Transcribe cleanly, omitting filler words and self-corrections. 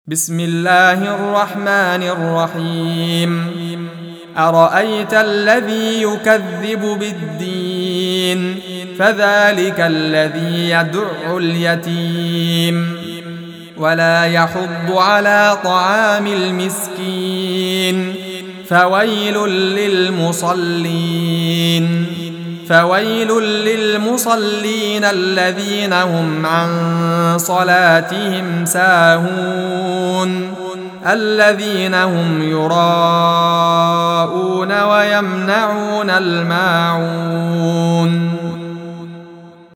بسم الله الرحمن الرحيم أرأيت الذي يكذب بالدين فذلك الذي يدع اليتيم ولا يحض على طعام المسكين فويل للمصلين الذين هم عن صلاتهم ساهون الذين هم يراءون ويمنعون الماعون